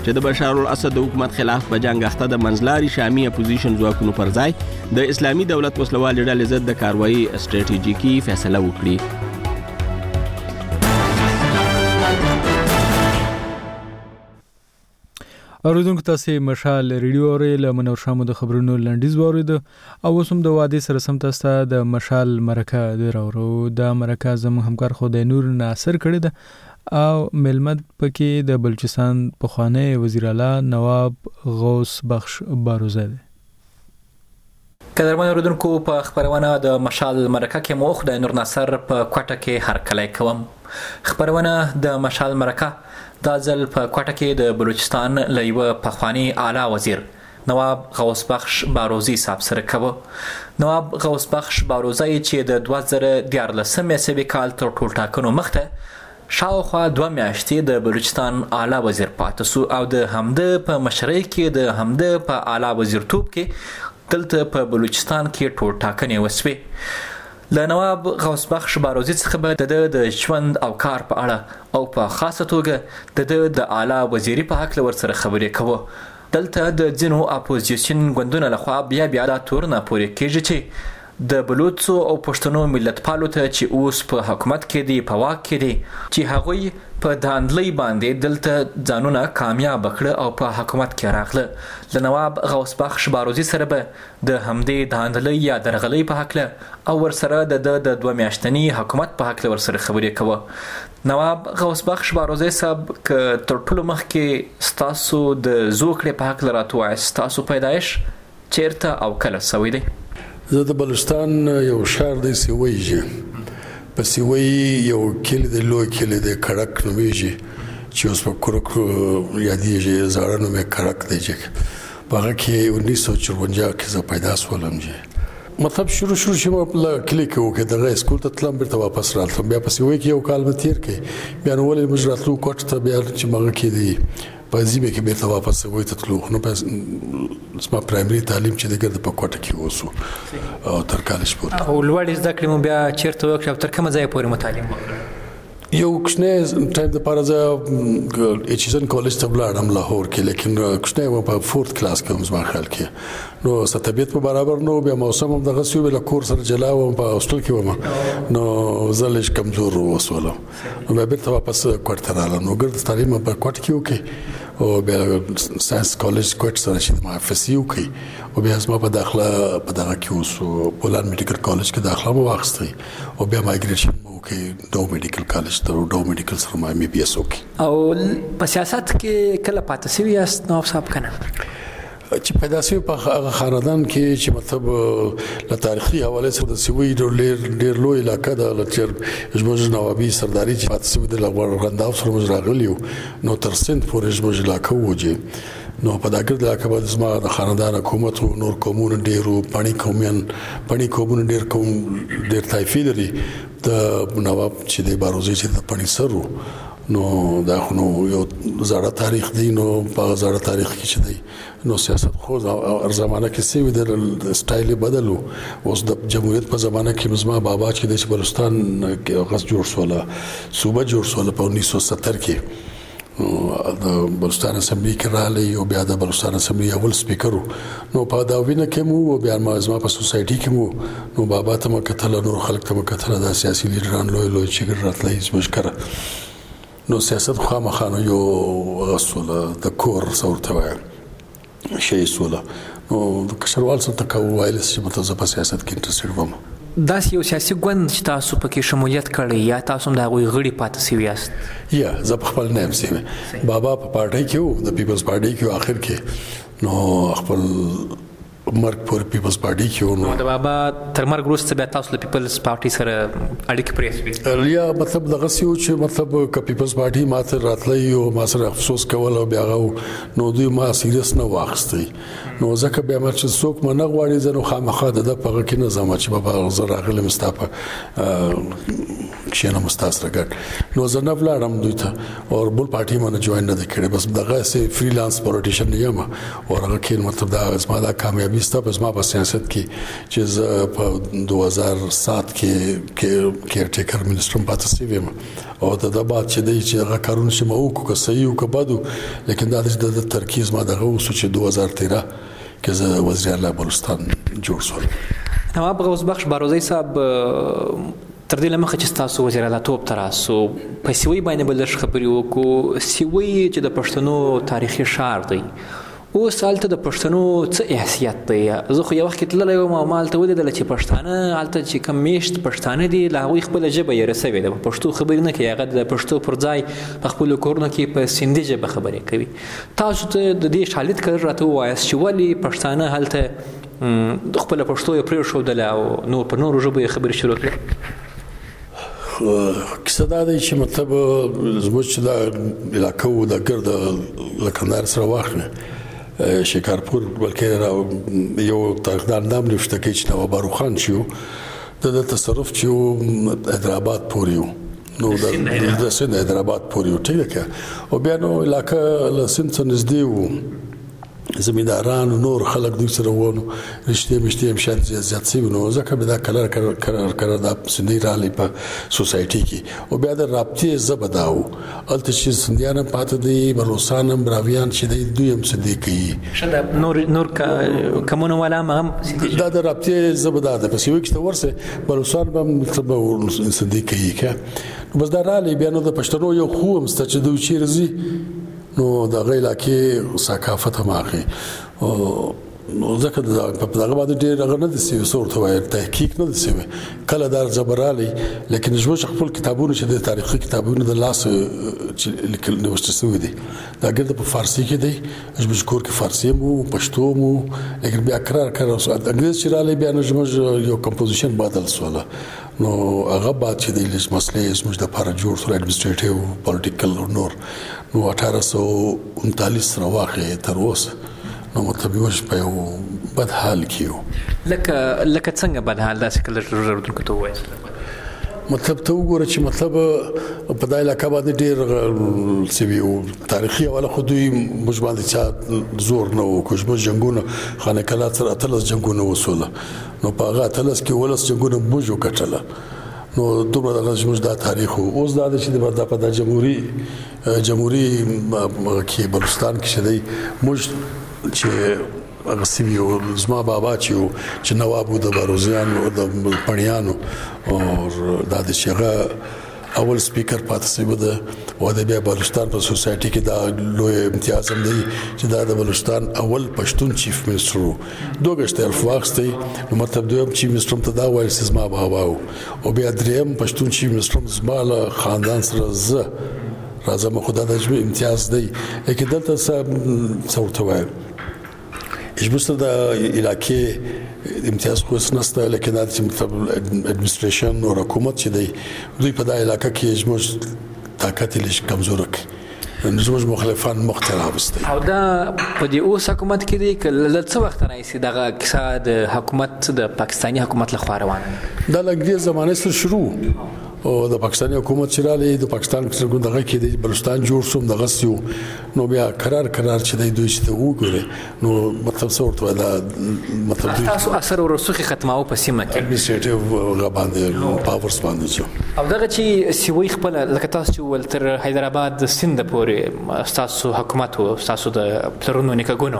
چې د بشار الاسد د حکومت خلاف په جنگ اخته د منځلاري شامي اپوزیشن ځواکونو پر ځای د اسلامي دولت وسلوال ډلې ضد د کاروایی استراتیژیکي فیصله وکړي. اوریدونکو تاسو مشال ریډیو اورئ له منور شامو د خبرونو لنډیز واورید او اوس هم د وادي سره سم تاسو د مشال مرکه د راورو د مرکه زموږ همکار خدای نور ناصر کړی ده او ملمت پکې د بلوچستان پخوانی وزیر اعلی نواب غوث بخش باروزه ده. قدرمن اوریدونکو په خبرونه د مشال مرکه کې مو خدای نور ناصر په کوټه کې هرکلی کوم. خبرونه د مشال مرکه دا ځل په کوټه کې د بلوچستان له یوه پخواني اعلی وزیر نواب غوث بخش باروزی صاحب سره کوه. نواب غوث بخش باروزی چې د 2014 عیسوي کال تر ټول ټاکنو مخته شاوخوا 2 میاشتې د بلوچستان اعلی وزیر پاتې شو او د همده په مشرۍ کې د همده په اعلی وزیرتوب کې دلته په بلوچستان کې ټول ټاکنې وسوې. له نواب غوث بخش باروزی څخه به د ژوند او کار په اړه او په خاصه توګه د اعلی وزیري په حق ورسره خبرې کوه. دلته د ځینو اپوزیشن ګوندونو لخوا بیا دا تورنه پورې کېږي چې د بلوچو او پښتنو ملتپالو ته چې اوس په حکومت کې دي په واک کې دي چې هغوی په داندلۍ باندې دلته ځانونه کامیاب کړه او په حکومت کې راغله. له نواب غوث بخش باروزی سره به د همدې داندلۍ یا درغلۍ په حق او ورسره د 2 میاشتنی حکومت په حق ورسره خبرې کوه. نواب غوث بخش باروزی صاحب که تر ټولو مخکې ستاسو د زوکړې په حق راته وایي ستاسو پیدایش چیرته او کله سوی دی؟ زه د بلوچستان یو شهر دی سیوی په سیوی یو کلی دی لوی کلی دی کړک نومیږي چې اوس په کرک یادیږي زاړه نوم یې کړک دی چې په هغه کې 1954 کې زه پیدا شولم. مطلب شروع چې ما په کلی کې وکړه دغه اسکول ته تلم بیرته واپس راتلم بیا په سیوی کې یو کال مې تیر کړ بیا نو ولې موږ راتلو کوټ ته بیا چې مغه کې دی په زیبه کې بیرته واپس سیوی ته تلو نو په اسما پرایمري تعلیم چې دغه په کوټه کې وسو او تر کالج پورې او لوړ زده کړې مو بیا چیرته وکړ تر کومه ځای پورې مطالعه وکړه؟ یو کښنه ټایم د پاره زه ایچزن کالج ته ولاړم لاهور کې لیکن کښنه و په 4th کلاس کې زما خیال کې نو ستبیت په برابر نو بیا موسم هم دغه سیو بل کور سره جلا و په هوستل کې وم نو زلش کمزور وسولم نو بیا بیرته واپس کوټ ته رالم نو ګرد تعلیم په کوټ کې وکي او بیا ساينس کالج کوټ سره چې ما افسي وکي او بیا زما په داخله په دغه کې وسو بولان میډیکل کالج کې داخله مو واخستي او بیا مایګریشن کې ډو میډیکل کالج ته ډو میډیکل سره ما ام بي اس وکي. او په سیاست کې کله پاتې شوی یاست نواب صاحب کنه؟ چې پیدا شوی په هغه خاندان کې چې مطلب له تاریخي حواله سره د سوي ډېر لوی علاقه ده چې زموږ نوابي سرداري چې پاتې شوی د لغړ غنداو سره موږ راغلیو نو تر سند پورې زموږ علاقه وځي نو په دغه علاقه باندې زما د خاندان حکومت او نور قومونه ډېرو پانی قومونه ډېر طایفي لري د نواب چې د باروزی چې د پنی سرو نو دا خو یو زړه تاریخ دی نو په زړه تاریخ کې چې دی نو سیاست خو هر زمانه کې سوي د سټایل بدلو اوس د جمهوریت په زمانه کې زما بابا چې د بلوچستان کې غس جوړ شوله صوبه جوړ شوله په 1970 کې د بلوچستان اسمبلی کې راغلی او بیا د بلوچستان اسمبلی اول سپیکر نو په دا وینه کې مو بیا ما زما په سوسایټي کې مو نو بابا ته مکتل نور خلک ته مکتل د سیاسي لیډران لوی چې راتلای زموږ نو سیاست خو مخانو یو غسوله د کور صورت وای شي سوله نو د کشروال سره تکو وایلس چې متوسط په سیاست کې انټرېسټډ وم. داس یو سیاسي ګوند چې تاسو پکې شمولیت کړی یا تاسو د هغوی غړي پاتې شوي یاست؟ یا زه په خپل نه یم شوی بابا په پارټۍ کې وو د پیپلز پارټۍ کې آخر کې نو خپل مرګ پر پیپلز پارټي کې ونو د بابا تر مرګ وروسته بیا تاسو د پیپلز پارټي سره اړیکې پرې شوې یا مطلب دغه سیو چې مطلب ک پیپلز پارټي ماته راتلای او ما سره افسوس کول او بیا نو دوی ما سیریس نه واخستي نو ځکه بیا ما چې څوک ما نه غواړي زنه خامخا د پغه کې نه زما چې بابا زه راغلی مستاپه کښینه مستاس راګټ نو زه نه ولاړم دوی ته او بل پارټي باندې جوائن نه کړې بس دغه سي فریلانس پولیټیشن یم او هغه کې مطلب دا زما د کامیابی نوابي ستا په زما په سیاست کې چې زه په 2007 کې کیرټیکر منسټر پاتې شوم او د بعد چې دی چې هغه کارونه چې ما وکړو که صحیح او که بد لیکن دا د ترکیز ما دغه وسو چې 2013 کې زه وزیر اعلی بلوچستان جوړ شوم. نواب غوث بخش باروزی صاحب تر دې لمخه چې تاسو وزیر اعلی توپ تراسو په سیوی باندې بلش خبرې وکړو. سیوی چې د پښتنو تاریخي ښار دی اوس هلته د پښتنو څه حیثیت دی؟ زه خو یو وخت کې تللی وم او ما هلته ولیدله چې پښتانه هلته چې کوم میشت پښتانه دي له هغوی خپله ژبه یې رسوې ده، په پښتو خبرې نه کوي، هغه د پښتو پر ځای په خپلو کورونو کې په سندي ژبه خبرې کوي. تاسو ته د دې شالید کړ راته ووایاست چې ولې پښتانه هلته خپله پښتو یې پرېښودله او نور په نورو ژبو یې خبرې شروع کړې؟ کیسه دا دی چې مطلب زموږ چې دا علاقه و د ګرد له کندهار سره واخلي شکارپور بلکې یو تاریخدان نام نوشته کوي چې نواب باروخ خان چې د تصرف چې حیدرآباد پورې و نو د سند حیدرآباد پورې و ټیک ده او بیا نو علاقه له سند څخه نږدې و زمینداران او نور خلک دوی سره وونو رښتیا مشتي هم شاید زیات شوي نو ځکه به دا کلر دا سندي راغلی په سوسایټي کې او بیا د رابطې ژبه دا و هلته چې سندیان هم پاتې دي بلوچستان هم براویان چې دی دوی هم سندي کوي نور کمونه والا هم دا د رابطې ژبه دا ده په سیوی کې ته ورسې بلوچستان به هم سندي کوي نو بس دا راغلی بیا نو د پښتنو یو خو هم شته چې دوی چیرې ځي نو د هغې علاقې ثقافت هم اخلي نو ځکه په دغه باندې ډېر هغه نه دي سوي څه ورته وایي تحقیق نه دي سوي کله دا ژبه راغلی لیکن زموږ خپل کتابونه چې د تاریخي کتابونه د لاس چې لیکل نوشته سوي دي دا ګرده په فارسي کې دی زموږ کور کې فارسي مو پښتو مو لیکن بیا قرار انګلیس چې راغلی بیا نو زموږ یو کمپوزیشن بدل سوله نو هغه بعد چې د مسلې زموږ دپاره جوړ سو اډمنسټریټیو پولیټیکل او نور نو 1839 راواخې تر اوسه نو مطلب یو په یو بد حال کې یو لکه څنګه بد حال داسې کله ضرورتونکو ته ووایاست مطلب ته وګوره چې مطلب په دا علاقه باندې ډېر سوي او تاریخي حواله خو دوی موږ باندې چا زور نه وکړو زموږ جنګونه خانه کلات سره 18 جنګونه وسوله نو په هغه 18 کې 18 جنګونه موږ وګټله نو دومره دغه زموږ دا تاریخ اوس دا چې د په جمهوریت کې بلوچستان کې شدی موږ چې هغه سیمې او زما بابا چې نواب و د باروزیانو او د پڼیانو او دا د چې هغه اول سپیکر پاتې شوی ده او د بیا بلوچستان په سوسایټي کې دا لوی امتیاز هم دی چې دا د بلوچستان اول پښتون چیف منسټر و دوه الف واخستی نو مطلب دویم چیف منسټر ته دا وایي چې زما بابا او بیا دریم پښتون چیف منسټر زما له خاندان سره زه راځم خو دا د امتیاز دی لیکن دلته څه ورته وایم زموږ د علاقې امتیاز خو نشته لیکن دا چې مطلب اډمنسټریشن او حکومت چې دی دوی په دا علاقه کې زموږ طاقت یې کمزوره کړي زموږ مخالفان مخ ته راوستي او دا په دې اوس حکومت کې دی که له څه وخت راهیسې دغه کیسه د حکومت د پاکستاني حکومت لخوا روانه دا له دې زمانې سره شروع او د پاکستاني حکومت چې راغلی د پاکستان په دغه کې د بلوچستان جوړ شو دغه سیو نو بیا قرار چې دوی چې ته وګوري نو مطلب څه ورته دا مطلب تاسو اثر ورسوخي ختماو په سیمه کې اډمنسټریټیو غباندې پاورز باندې چې او دغه چې سیوی خپل لکه تاسو چې ول تر حیدرآباد سند پورې تاسو حکومت او تاسو د پلرونو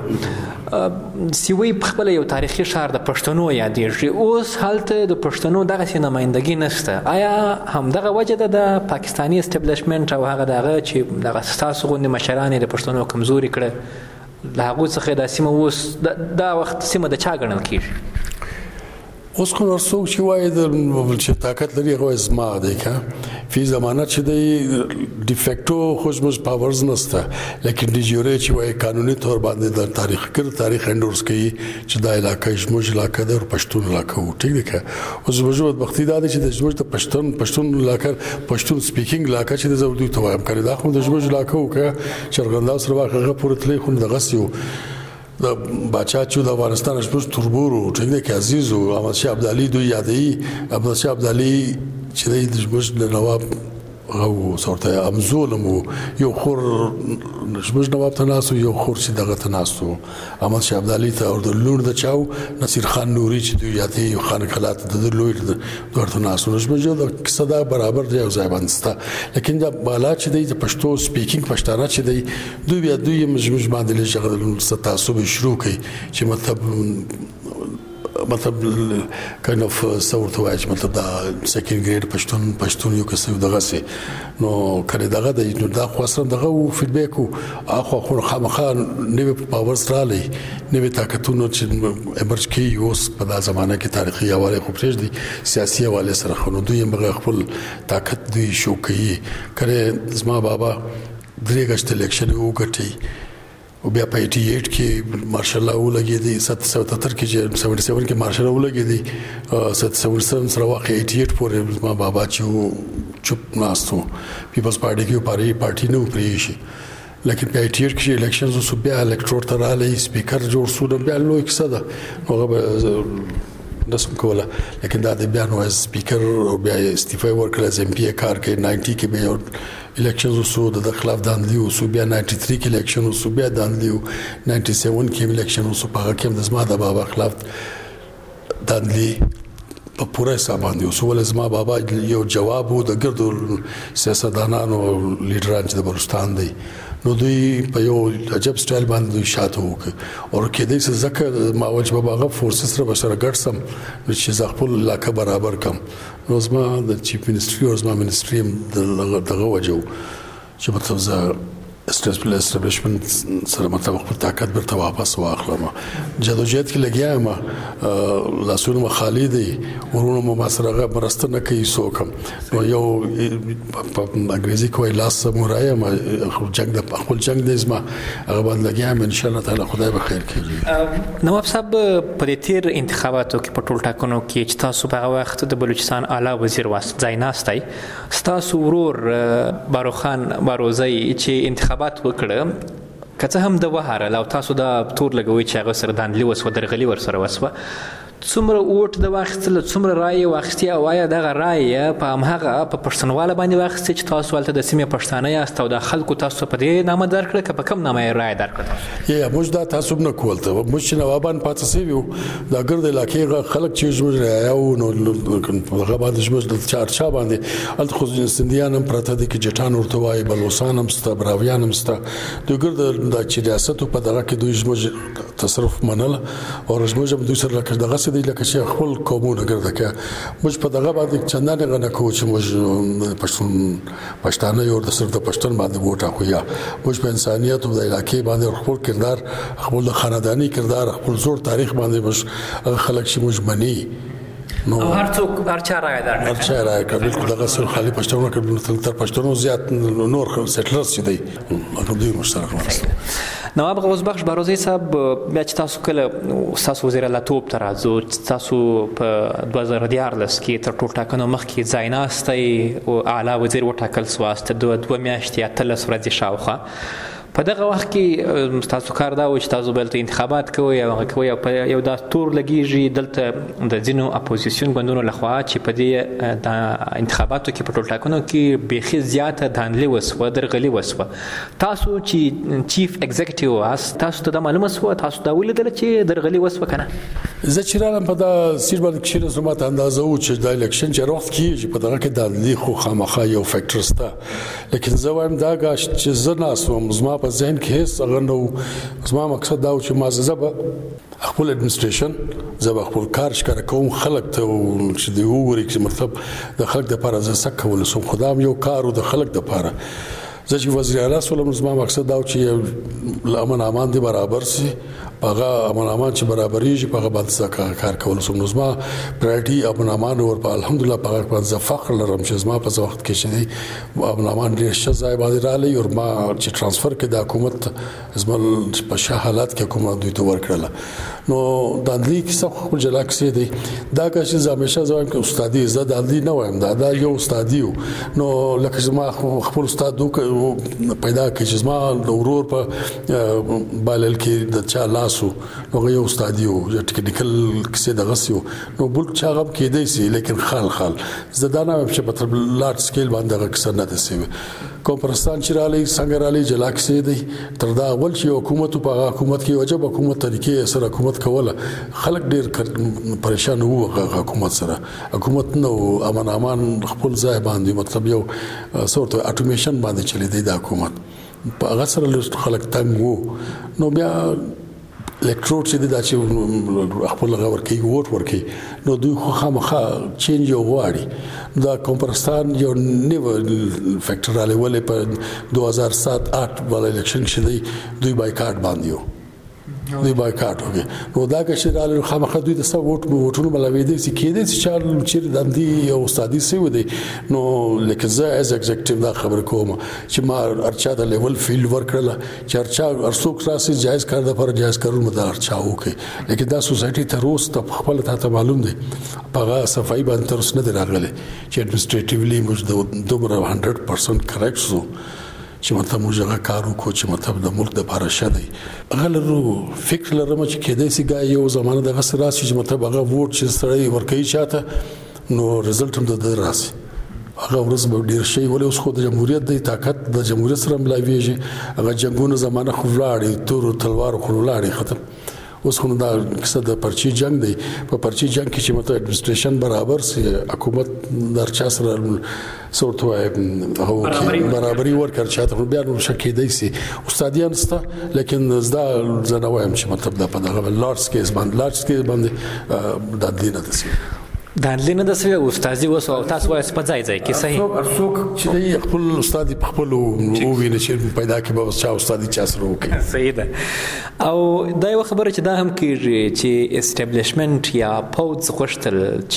نکګونو سیوی خپل یو تاریخي ښار د پښتنو یادېږي اوس هلته د پښتنو دغه نمائندګي نشته آیا همدغه وجه ده د پاکستاني اسټابلیشمنت او هغه دغه چې دغه تاسو غوندې مشران د پښتنو کمزوري کړه له هغو څخه دا سیمه اوس دا وخت سیمه د چا ګڼل کېږي اوس خو څوک چې وایي چې طاقت لري هغه زما دی که فی زمانه چې دی ډیفیکټو خو زموږ پاورز نشته لیکن ډي جیوري چې وایي قانوني طور باندې د تاریخ انډورس کوي چې دا علاقه زموږ علاقه ده او پښتون علاقه و ټیک ده که اوس زموږ بدبختي دا ده چې زموږ د پښتون علاقه پښتون سپیکینګ علاقه چې د زه اردو ته وایم که دا خو د زموږ علاقه و که چې ارغنداو سره واخه هغه پورې تللی خو دغسې و د باچا چې د افغانستان زموږ تربور و ټیک ده که عزیز و احمدشاه ابدالي دوی یادوي احمدشاه ابدالي چې دی زموږ د نواب او صورته امزولم یو خور زموږ نواب ته ناستو یو خور چې دغه ته ناستو احمد شاه ابدالي ته او د لور د چاو نصیر خان نوري چې دوی یاتي خان کلات د لوی ورته ناستو زموږ د صدا برابر دی او ځای باندې ستا لیکن دا بالا چې دی د پښتو سپیکینګ پښتانه چې دی دوی بیا دوی زموږ باندې لږ تعصب شروع کوي چې مطلب kind of څورته وایي چې مطلب دا سیکنډ ګریډ پښتون یو کس دغه سي نو کله دغه د نو دا خو سره دغه فیډبیک او خو خامخا نوې پاورز رالي نوې طاقتونو چې امرج کی اوس په دا زمانه کې تاریخي حواله خو پرېږ دي سیاسي حواله سره خو دوی هم خپل طاقت دوی شو کوي کله زما بابا درې غشت الیکشن وګټي او بیا په 88 کې مارشل الله ولګي دي 77 کې چې 77 کې مارشل الله ولګي دي 77 سره واقع 88 پورې ما بابا چې چوپ ناستو پیپلز پارټي کې پارټي نه پرې شي لیکن په 88 کې الیکشنز او بیا الکټرول تر علی سپیکر جوړ شو د بیا لوی کیسه ده هغه نسم کوله لیکن دا د بیا نو سپیکر او بیا استعفا ورکړل از ام پی کار کې 90 کې به الیکشنز وسو د خلاف داندلی وسو بیا 93 کې الیکشن وسو بیا داندلی 97 کې الیکشن وسو په هغه کې د زما د بابا خلاف داندلی په پوره حساب باندې وسو ول زما بابا یو جواب وو د ګردو سیاستدانانو لیډران چې د بلوچستان دی نو دوی په یو عجب سټایل باندې دوی شاته وکړ او کې دې څه ځکه ما وجه بابا غو فورسز سره بشره ګډسم چې ز خپل علاقه برابر کم نو زما د چیف منسټری او زما منسټری دغه وجو چې مطلب ز اسټابلیشمنت سره مطلب خپل طاقت برته واپس واخلم جدوجہد کې لګیا ما لاسونه خالی دي ورونو ما سره برسته نه کوي سوکم نو یو په انګریزي کوي لاس سمورای ما جنگ د خپل جنگ د زما هغه باندې لګیا ما ان شاء الله تعالی خدای به خیر کړي نواب صاحب په دې تیر انتخاباتو کې په ټول ټاکنو کې چې تاسو په هغه وخت د بلوچستان اعلی وزیر ځای ناستای تاسو ورور باروخان باروزی چې انتخابات وکړه که هم د وهاره لو تاسو دا تور لګوي چې هغه سره داندلی وسو درغلي ور سره وسو څومره ووټ د واخیستل څومره رای واخیستي او آیا دغه رای په همغه په پښتونواله باندې واخیستي چې تاسو ولته د سیمې پښتانه یاست او د خلکو تاسو په دې نامه درکړه که په کوم نامه رای درکړه یا موږ دا تعصب نه کولته موږ نوابان پاتې سیو دا ګرد علاقې خلک چې موږ رايو نو هغه باندې موږ د چارچا باندې الته خو سندیان هم پراته دي کې جټان ورته وایي بلوچستان هم ستا براویان هم ستا د ګرد د چریاست په دغه کې دوی موږ تصرف منل او موږ هم دوی سره دغه دی لکه چې خپل قومونه ګرځي کې موږ په دغه باندې چندانه غنه کوو چې موږ پښتانه یو د سر د پښتون باندې ووټ اخو یا موږ په انسانيت او د علاقې باندې خپل کردار خپل خاندانی کردار خپل زور تاریخ باندې موږ خلک چې موږ مني نو هر څوک هر چا راي درنه هر چا راي کوي دغه سر خالي پښتون کې تر پښتون زیات نور سټلرز چې دی هغه دوی مشترک ورسره نواب غوث بخش باروزی صاحب بیا چې تاسو کله تاسو وزیر الله توپ ته راځو تاسو په 2014 کې تر ټول ټاکنو مخکې ځای ناستئ او اعلی وزیر وټاکل سواست دوه میاشتې 13 ورځې شاوخوا په دغه وخت کې تاسو کار دا و چې تاسو بل انتخابات کوئ او هغه کوي او یو دا تور لګیږي دلته د ځینو اپوزیشن ګوندونو لخوا چې په دې د انتخاباتو کې په ټول ټاکنو کې بیخي زیاته داندلي وسوه درغلي وسوه تاسو چې چیف ایگزیکټیو واست تاسو ته دا معلومه سوه تاسو دا ولیدل چې درغلي وسوه کنه زه چې راغلم په دا سیر باندې کې زما ته اندازه و چې د الیکشن چې وخت کېږي په دغه کې داندلي خو خامخا یو فیکټر سته لیکن زه وایم دا غاښ چې زه ناسوم زما په ذهن کې هیڅ هغه نو زما مقصد دا و چې ما زه خپل اډمنسټریشن زه خپل کار ښکاره کوم خلک ته چې دی وګوري چې مطلب د خلک لپاره زه څه کول سم خدام یو کار او د خلک لپاره زه چې وزیر اعلی سولم زما مقصد دا و چې امن امان دي برابر سي هغه امن امان چې برابرېږي په هغه باندې کار کول سم نو زما پرایورټي امن امان ور په الحمدلله په هغه باندې فخر لرم چې زما په وخت کې چې امن امان ډېر ښه ځای باندې رالی او ما چې ترانسفر کې د حکومت زما په ښه حالات کې حکومت دوی ته ورکړله نو د دې کیسه خو جلا کیسه دی دا چې زه همیشه زوایم چې استادي زه د دې نه وایم دا یو استادي نو لکه زما خپل استاد پیدا کړ چې زما د ورور په بالل کې د چا لاسو نو یو استاد یو ټیکنیکل کیسه د غسیو نو بل چا غب کېدای سي لیکن خال زدانه په مطلب لارج سکیل باندې کیسه نه ده سي کومپرستان چې رالی څنګه رالی جلاک سي دی تر دا اول چې حکومت په حکومت کې وجب حکومت طریقې سره حکومت کوله خلک ډیر پریشان وو حکومت سره حکومت نو امان خپل ځای باندې مطلب یو سورت اټومیشن باندې چلی دی د حکومت په هغه سره خلک تنګ وو نو بیا الکتروډ چې دا چې خپل غور کوي ووټ ورکي نو دوی خو خامخا چینج یو غواړي دا کومپرستان یو نیو فیکټر علی ولې په 2007-8 ول الیکشن کې دوی بایکاټ باندې دوی بایکاټ وکړي نو دا که چې رااله خامخا دوی د سب ووټونو بلوي دي چې کېدې چې چې د دې یو استادي سوي دي نو لکه زه از ایگزیکټیو دا خبر کوم چې ما ارچا د لیول فیلډ ورکړل چې ارچا ارڅوک راسي جایز کار د پر جایز کارول مدار ارچا وکي لیکن دا سوسایټي ته روز ته خپل ته معلوم دي په صفای باندې تر اوسه نه راغلي چې اډمنسټریټیولی موږ دومره 100% کریکټ سو چې مطلب موږ هغه کار وکړو چې مطلب د ملک د بهر شته غلرو فکر لرم چې کېدای سي ګای یو زمانه د غسر راسي چې مطلب هغه ووټ چې سړی ورکوي چاته نو رزلټ هم د راسي هغه ورځ به ډیر شي ولې اوس خو د جمهوریت د طاقت د جمهوریت سره ملاويږي هغه جنگونو زمانه خو ولاړې تور تلوار خو ولاړې ختم اوس خو دا کیسه د پرچی جنگ دی په پرچی جنگ کې چې مطلب اډمنسټریشن برابر سي حکومت درچا سره سورت وای هغه برابرۍ ورکړ چاته بیا نو شکې دی سي استادیان ستا لیکن زدا زناوایم چې مطلب دا په دغه لارج سکیل باندې د دینه د سي د لینه د سوي استادي وسو او تاسو وایي په ځای کې صحیح ارڅوک چې خپل استادي په خپل او ویني چې پیدا کې به چا استادي چا سره وکي صحیح ده او دا یو خبره چې دا هم کېږي چې اسټابلیشمنت یا پوز غوښتل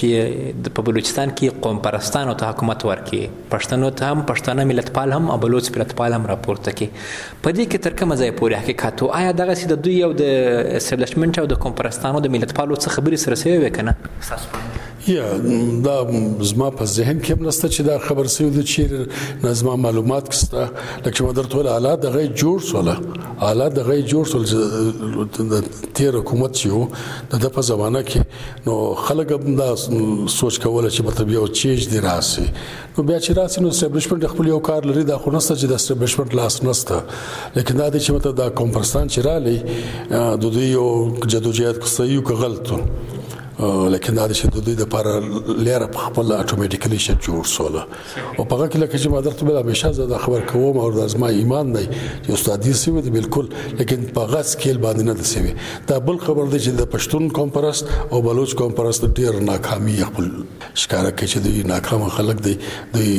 چې په بلوچستان کې قوم پرستانو ته حکومت ورکړي پښتنو ته هم پښتانه ملتپال هم او بلوچ ملتپال هم راپورته کړي په دې کې تر کومه ځای پورې حقیقت او آیا دغه د دوی یو د اسټابلیشمنت او د قوم پرستانو د ملتپالو څخه خبرې سره سوي وکنه یا دا زما په ذهن کې هم نشته چې دا خبر سوي د چیر نظم معلومات کسته لکه ما درته ول حالات د غي جوړ سول حالات د غي جوړ سول د تیر حکومت چې د په زمانہ کې نو خلک هم دا سوچ کوله چې مطلب یو چیز دی راسي نو بیا چې راسي نو اسټابلیشمنت خپل یو کار لري دا خو نشته چې د اسټابلیشمنت لاس نشته لیکن دا چې مطلب دا کومپرستان چې رالي د دوی یو جدوجہد کوي یو غلط لیکن دا چې د دوی د لپاره لاره په خپل اتوماتیکلی شت جوړ سول او په هغه کې لکه چې ما درته بل همیشه زه خبر کوم او د ازما ایمان دی چې استادي سوي دی بالکل لیکن په هغه سکیل باندې نه دي سوي دا بل خبر دی چې د پښتون قوم پرست او بلوچ قوم پرست ډیر ناکامي خپل ښکارا کوي چې دوی ناکام خلک دی دوی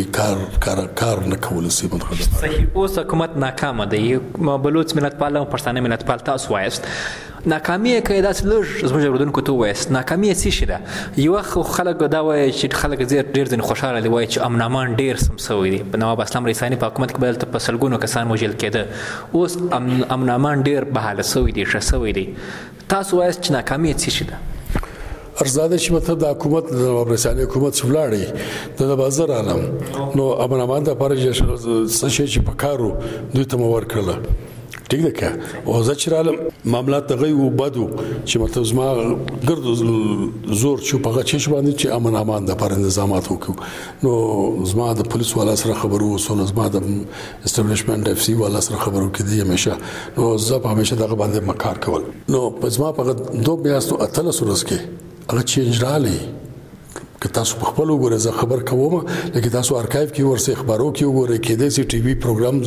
کار نه کول سي مطلب صحیح اوس حکومت ناکامه دی بلوچ ملتپال او پښتانه ملتپال تاسو وایست ناکامي کې داسې لږ زموږ وروډونکو ته وایست ناکامي څه شي ده یو خلک دا وایي چې خلک ډېر ځین خوشاله دي وایي چې امنامان ډېر سم سوي دي په نواب اسلام رئیساني په حکومت کې بدلته په سلګونو کسان وژل کېده اوس امنامان ډېر بحاله سوي دي ښه سوي دي تاسو وایست چې ناکامي څه شي ده ارزاده چې مطلب د حکومت د نواب رئیساني حکومت څخه د بازار عالم نو امنامان د لپاره څه شي چې پکارو دوی ته مور کړل ٹھیک ده که او زه چې رالم معاملات دغه یو بدو چې مطلب زما ګرد زور چې په هغه چش باندې چې امن امان د پر نظامات وکړو نو زما د پولیس والا سره خبرو وسول زما د اسټابلیشمنت اف سی والا سره خبرو کړي همیشه نو زه په همیشه دغه باندې مکار کول نو په زما په دوه میاشتو اتل سورس کې هغه چینج رالی که تاسو په خپل وګورئ زه خبر کوم لکه تاسو ارکایو کې ورسې خبرو کې وګورئ کې د سی ټي وي پروګرام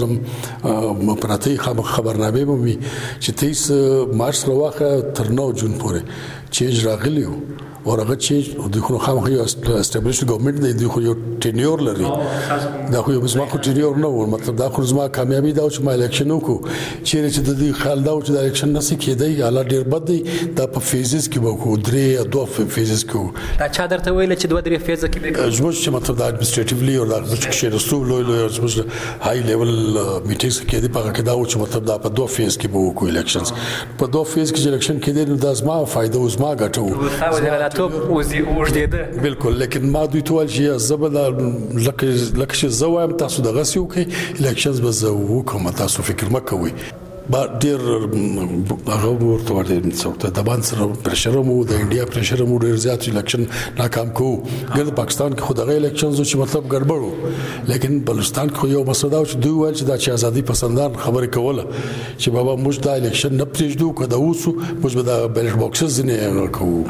زم پراتی خبرنامه مې چې 30 مارچ راوخه تر 9 جون پورې چینج راغلی او هغه چې د خو خامخې اسټابلیش ګورنمنت دی خو یو ټینیور لري دا خو یو زما خو ټینیور نه و مطلب دا خو زما کامیابی دا چې ما الیکشن وکړو چې د دې خیال دا چې د الیکشن نسې کېدی حالا ډیر بد دی دا په فیزز کې وکړو درې دوه فیزز کې دا چا درته ویل چې دوه درې فیزز کې زموږ چې مطلب دا اډمنسټریټیولی او دا چې رسو لوی زموږ های لیول میټینګز کې دی په کې دا چې مطلب دا په دوه فیز کې وکړو الیکشنز په دوه فیز کې الیکشن کې دی دا زما فائدہ او زما ګټو مرستوب وژدېده بالکل. لیکن ما دوی ته ویل چې زه به لکه چې زه وایم تاسو دغسې وکړئ الیکشنز به زه وکړم تاسو فکر مه کوئ. ډېر هغه ورته وایي د باندې سره پرېشر مو د انډیا پرېشر مو ډېر زیات الیکشن ناکام کوو. ګر پاکستان کې خو دغه الیکشنز چې مطلب ګډوډ و، لیکن بلوچستان کې یو مسله دا چې دوی ویل چې دا چې ازادي پسندان خبرې کوله چې بابا موږ دا الیکشن نه پرېږدو که دا اوسو موږ به دا بیلټ باکسز نه کوو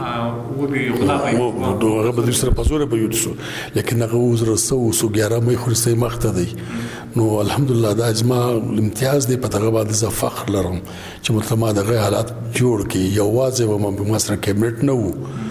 هغه به دوی سره په زوره به یوسو. لیکن هغه اوس رسو اوسو 11 مې خو رسې مخته دی. نو الحمدلله دا زما امتیاز دی په دغه باندې زه فخر لرم چې مطلب ما دغه حالات جوړ کړي. یوازې به ما سره کیبنټ نه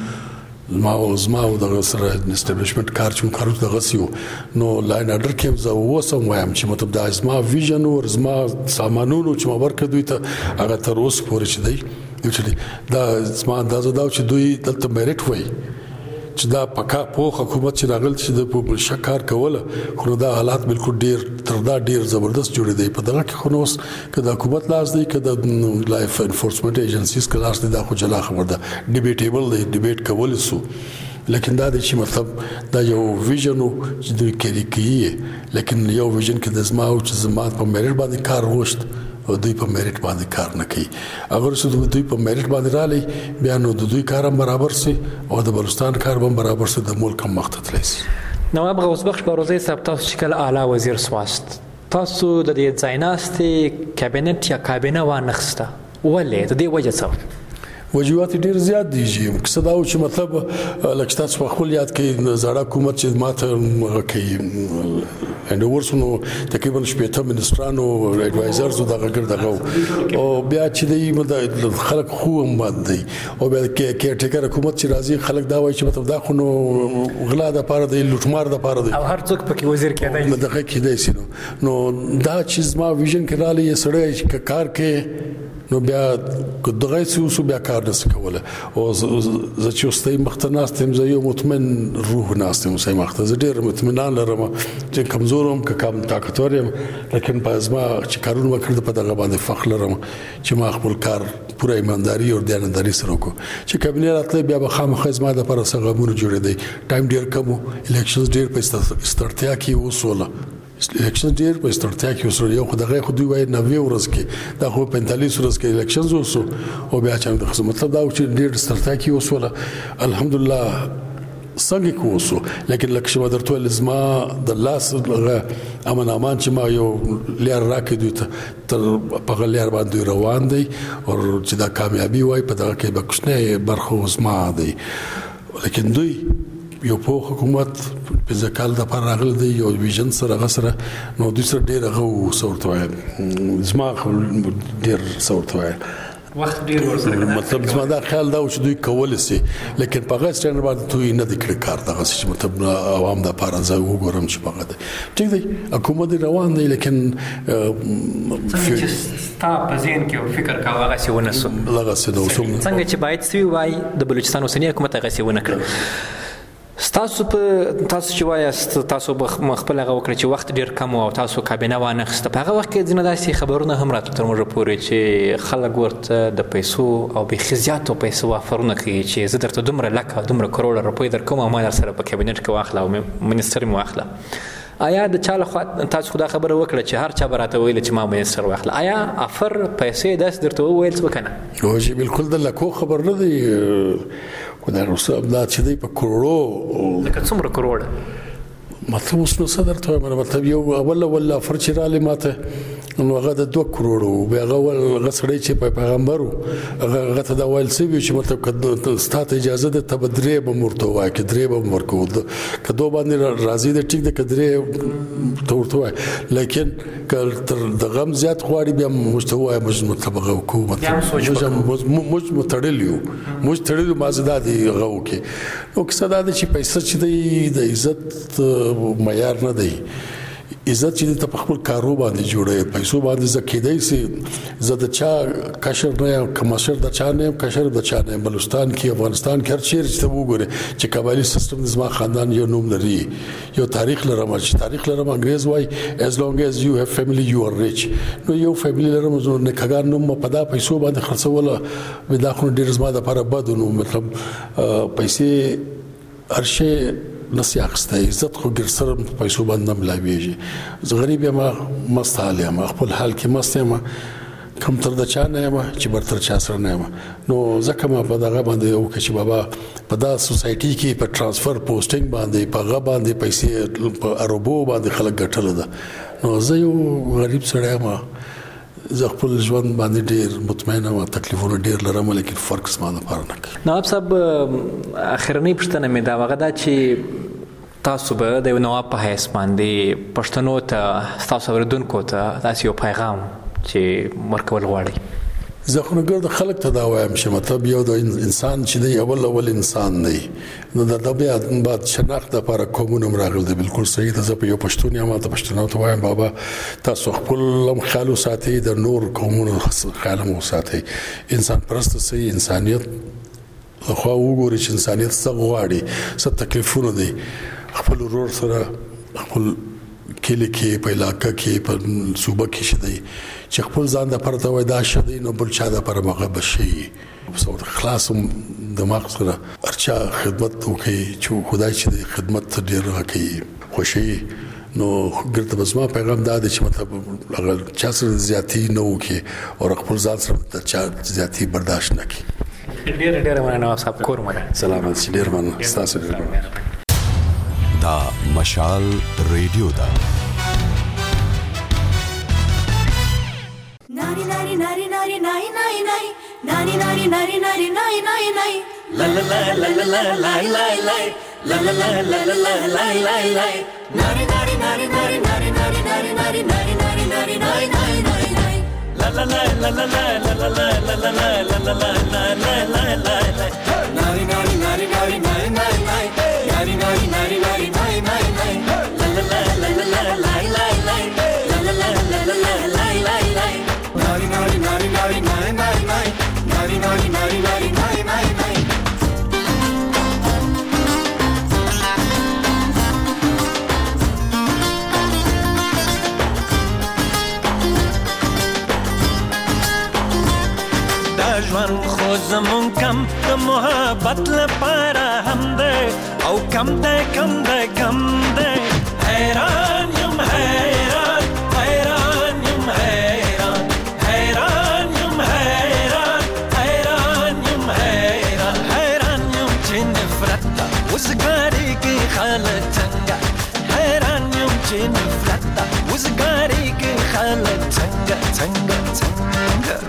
و، زما او دغه سره اسټابلیشمنټ کار چې کارو دغسې و. نو لاین اډر کې زه اوس هم وایم چې مطلب دا زما ویژن او زما سامانونو چې ما ورکړه دوی ته هغه تر اوسه پورې چې دی دا زما اندازه دا چې دوی دلته میرټ وایي چې دا پکا پوخ حکومت چې راغل چې د په شکار کوله خو دا حالات بالکل ډیر زبردست جوړ دی. په دغه کې خو نو که د حکومت لاس دی که د لایف انفورسمنت ایجنسیز کې لاس دی دا خو جلا خبر ده، ډیبیټیبل دی، ډیبیټ کولی سو. لیکن دا دی چې مطلب دا یو ویژن چې دوی کېری کوي، لیکن یو ویژن کې د زما او چې زما په میرټ باندې کار غوښت او دوی په میرټ باندې کار نه کوي. اگر څه دوی په میرټ باندې رالي بیا نو د دوی کار هم برابر سي او د بلوچستان کار هم برابر سي، د ملک هم مخ ته تللی سي. نواب غوث بخش بروزی صاحب، تاسو چې کله اعلی وزیر سواست، تاسو د دې ځای ناستې کابینټ یا کابینه وانخسته، ولې د دې وجه څه؟ وجوهات ډیر زیات دي چې کسه دا چې مطلب لکه تاسو په خپل یاد کې زړه حکومت چې ماته کوي انډورسونو تقریبا 18 منسټرانو ایڈوایزرز دغه ګرځاو او بیا چې د خلک خو هم باندې دی او بیا کې ټیکر حکومت چې راځي خلک دا وایي چې مطلب دا خو نو غلا د پاره دی، لوټمار د پاره دی او هر څوک پکې وزیر کېدای دغه کېدای شي. نو دا چې ما ویژن کې رالی سړی کار کې نو بیا دغه څه بیا کار نه کوله او زه چې واستای مختناستم زه یو مطمئن روح ناستم سې مخته زه ډیر مطمئنان لرم چې کمزورم که کم طاقتور یم، لیکن په ازما چې کارونه وکړم په دغه باندې فخر لرم چې ما خپل کار پوره ایمانداری او دیانتداری سره وکړ. چې کابینه راتله بیا به خامخا زما د پر سغمون جوړې دی. ټایم ډیر کم، الیکشنز ډیر په استرتیا کې وسوله، الیکشن ډیر په استرتیا کې وسره یو خدای خو دوی وای 90 ورځ کې دا خو 45 ورځ کې الیکشنز وسو او بیا چې د مطلب دا چې ډیر استرتیا کې وسوله الحمدلله څنګه کوسو. لیکن لکه شما درته لزما د لاس امن امان چې ما یو لیر راکې دوی ته تر په لیر باندې روان دی او چې دا کامیابی وای په دغه کې به کوښنه برخه زما دی. لیکن دوی یو په حکومت په ځکال د پر راغل دی یو ویژن سره غسره نو دوی سره ډیر غو سورتوي زما ډیر سورتوي وخت ډیر ورسره مطلب زما دا خیال دا چې دوی کول سي، لیکن په غیر سټنډ باندې دوی نه د کړ کار دغه چې مطلب عوام د پاره زه وګورم چې په غده ټیک دی حکومت روان دی، لیکن څنګه ستا په ذهن کې فکر کاوه هغه څه ونسو لغه څه نو څنګه چې باید سوي وای د بلوچستان اوسنی حکومت هغه څه ونه کړ. تاسو چې وایاست تاسو خپل هغه وکړه چې وخت ډیر کم او تاسو کابینه وانخسته، په هغه وخت کې ځینې داسې خبرونه هم راتلل تر موږ پورې چې خلک ورته د پیسو او بیخي زیاتو پیسو افرونه کوي چې زه درته دومره لکه دومره کروړه روپۍ درکوم او ما در سره په کابینټ کې واخله او منیسټر مې واخله. آیا د چا لخوا تاسو خو دا خبره وکړه چې هر چا به راته ویل چې ما منیسټر واخله، آیا افر پیسې داسې درته وویل څه وکنه؟ او بالکل د لکو خبر نه دی دا روسه دا چې دی په کروڑو لکه څومره کروڑه مطلب اوس نو صدر ته مطلب یو اول فرچراله ماته نو هغه د 2 کروڑو بیا هغه غسړی چې په پیغمبرو هغه ته دا ویل سی چې مطلب ستاسو اجازه ده تبدرې به مرته وای کې درې به ورکو کدو باندې راضی ده ټیک ده کدرې تورته وای، لیکن تر د غم زیات غواړي بیا مستوای مطلب حکومت موږ متړلیو موږ تړلیو مازدا دی هغه کې او کسه دا چې پیسې چې د عزت معیار نه دی. عزت چې ته په خپل کارو باندې جوړې پیسو باندې زکیدای سي زده چا کشر نه کمشر د چا نه کشر د چا نه بلوچستان کې افغانستان کې هر چیرې چې وګوره چې قبایلی سیستم د زما خاندان یو نوم لري یو تاریخ لرم چې تاریخ لرم انګريز وای as long as you have family you are rich نو یو فیملی لرم زه نه کګار نوم په دا پیسو باندې خرڅوله ودا خو ډیر زما د لپاره بد نو مطلب پیسې هرشي نسی اخسته عزت خو ګر سره پیسو باندې ملاویږي زه غریب یم مستحال یم خپل حال کې مست یم کم تر د چا نه یم چې برتر چا سره نه یم نو ځکه ما په دغه باندې یو کې چې بابا په دا سوسایټي کې په ترانسفر پوسټینګ باندې په غا باندې پیسې په اروبو باندې خلک ګټل ده نو زه یو غریب سره یم زه خپل ژوند باندې ډیر مطمئن او تکلیفونه ډیر لرم لیکن فرق سم نه پاره نه کوي نواب صاحب اخرنی پښتنه مې دا وغه دا چې تاسو به د نواب په حیث باندې پښتنو ته تاسو ورودونکو ته تاسو یو پیغام چې مرکول غواړي زه خو نه ګرځم خلک ته دا وایم چې مطلب یو د انسان چې دی اول انسان دی نو دا بیا بعد شناخت لپاره کومونه راغل دی بالکل صحیح ده زه په یو پښتون یم ته پښتنو ته وایم بابا تاسو خپل خیال ساتي د نور کومونه خیال مو ساتي انسان پرست سي انسانيت خو وګورئ چې انسانيت څه غواړي څه تکلیفونه دي خپل ورور سره خپل کلی کې په علاقې کې په صوبه کې شدي چې خپل ځان د پرته وای دا شدي نو بل چا د پر مغه بشي سو خلاص دماغ سره ارچا خدمت وکي چې خدای چې خدمت ډیر کوي خوشي نو ګرته بسما پیغام دا دی چې مطلب اگر چا سره زیاتی نه وکي او خپل ځان سره د چا زیاتی برداشت نه کوي ډیر مننه صاحب کورمه سلامات ډیر مننه تاسو ډیر مننه دا مشال ریډیو دا ناری ناری ناری ناری ناری ناری ناری ناری ناری ناری ناری ناری ناری لا لا لا لا لا لا لا لا لا لا لا لا لا لا لا لا لا ناری ناری ناری ناری ناری ناری ناری ناری ناری ناری ناری ناری ناری ناری لا لا لا لا لا لا لا لا لا لا لا لا لا لا لا لا لا لا ناری ناری ناری ناری ناری ناری ناری ناری ناری ناری ناری ناری ناری لا لا لا لا لا لا لا لا لا لا لا لا لا لا لا لا لا ناری ناری ناری ناری ناری ناری ناری ناری ناری ناری ناری ناری ناری ژوند خو زمون کم د محبت لپاره هم ده او کم ده کم ده کم ده حیران یم حیران حیران یم حیران حیران یم حیران حیران یم حیران حیران یم چې نفرت ده وزګاری کې خلک څنګه حیران یم چې نفرت ده وزګاری کې خلک څنګه څنګه څنګه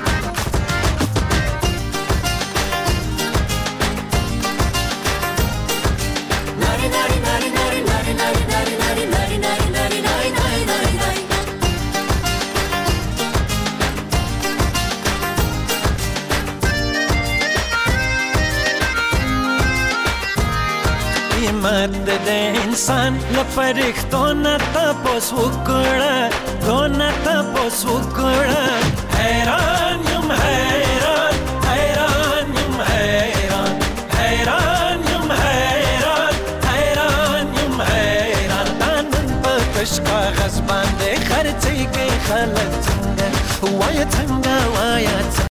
قیمت د انسان لپاره نه تاسو وکړه دونه تاسو وکړه حیران یم